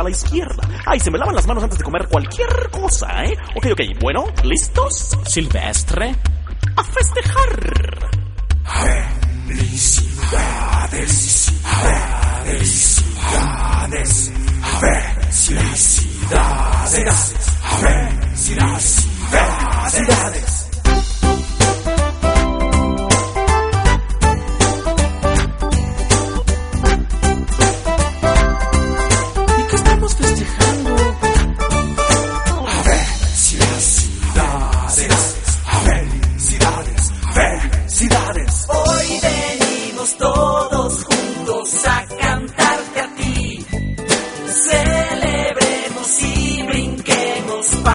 a la izquierda. Ay, se me lavan las manos antes de comer cualquier cosa, ¿eh? Ok, bueno, ¿listos? Silvestre. ¡A festejar! Felicidades.